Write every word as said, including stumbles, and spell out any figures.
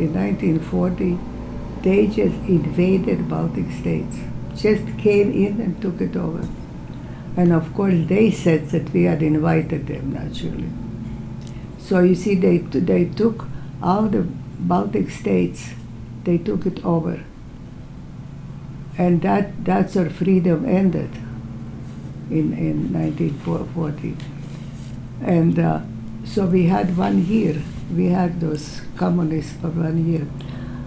in nineteen forty, they just invaded Baltic states, just came in and took it over. And of course, they said that we had invited them, naturally. So you see, they, they took all the Baltic states, they took it over. And that, that's where freedom ended in, in nineteen forty. And uh, so we had one year, we had those communists for one year.